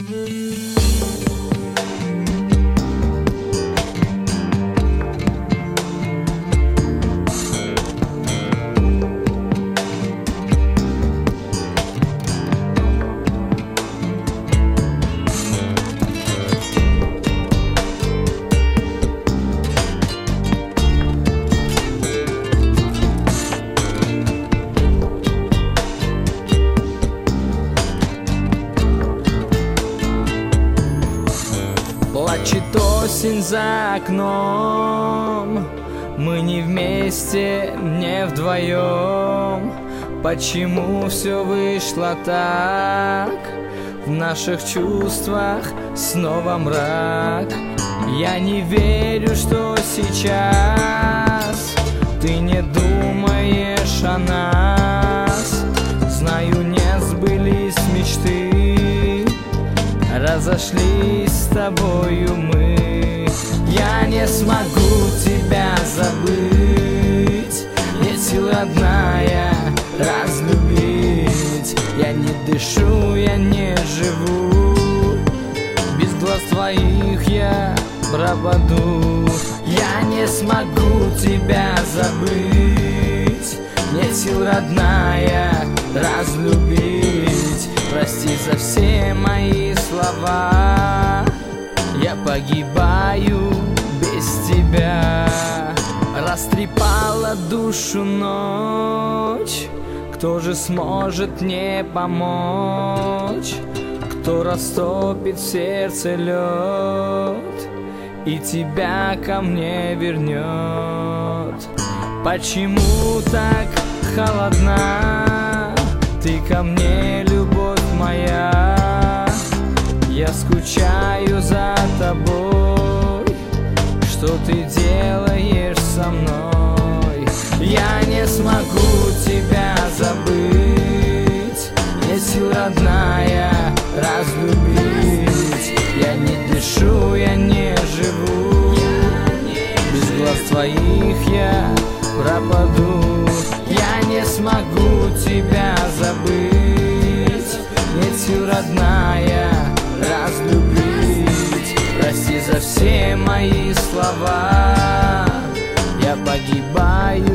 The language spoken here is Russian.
Плачет осень за окном, мы не вместе, не вдвоем. Почему все вышло так? В наших чувствах снова мрак. Я не верю, что сейчас ты не думаешь о нас. Знаю, не сбылись мечты, разошлись с тобою мы. Я не смогу тебя забыть, нет сил, родная, разлюбить. Я не дышу, я не живу, без глаз твоих я пропаду. Я не смогу тебя забыть, нет сил, родная, разлюбить. Прости за все мои слова, я погибаю без тебя. Растрепала душу ночь, кто же сможет мне помочь? Кто растопит в сердце лед и тебя ко мне вернет? Почему так холодна ты ко мне, любовь моя? Я скучаю за тобой, что ты делаешь со мной? Я не смогу тебя забыть, нет сил, родная, разлюбить. Я не дышу, я не живу, без глаз твоих я пропаду. Я не смогу тебя забыть, нет сил, родная, разлюбить. Прости за все мои слова, я погибаю